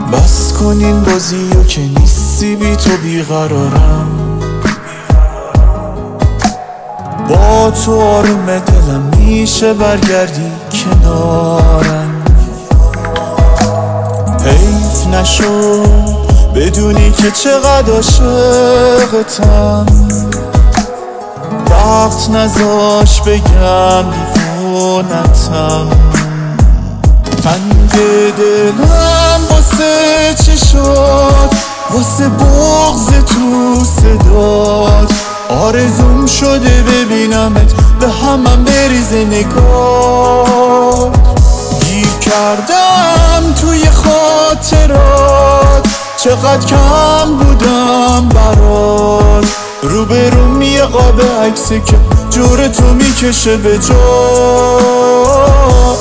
بس کن این بازیو که نیستی بی تو بیقرارم، با تو آروم دلم میشه برگردی کنارم. حیف نشد بدونی که چقدر عاشقتم، وقت نذاش بگم دیوونتم. تنگ دلم واسه چی شد، واسه بغض تو صدات. آرزوم شده ببینمت به همم بریزه نگاه. گیر کردم توی خاطرات، چقدر کم بودم برات. روبروم یه قاب عکسه که جور تو میکشه به جات.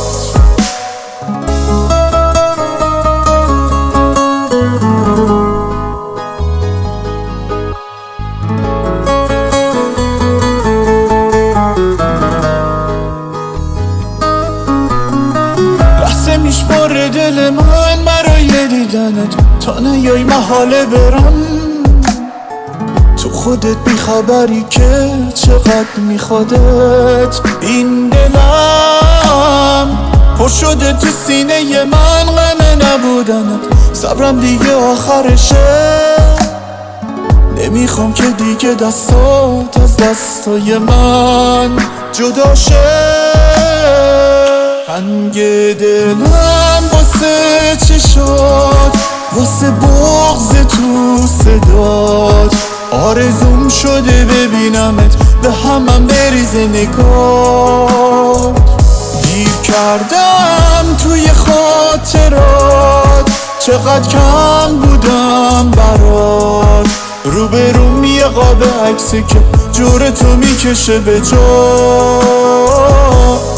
لحظه میشماره دل من برای دیدنت، تا نیای محاله برم. تو خودت بیخبری که چقدر میخوادت. این دلم پر شده تو سینه من، غم نبودنت صبرم دیگه آخرشه. نمیخوام که دیگه دستات از دستای من جدا شه. تنگ دلم واسه چی شد، واسه بغض تو صدات. آرزوم شده ببینمت به همم بریزه نگاه. گیر کردم توی خاطرات، چقدر کم بودم برات. روبروم یه قاب عکسه که جور تو میکشه به جات.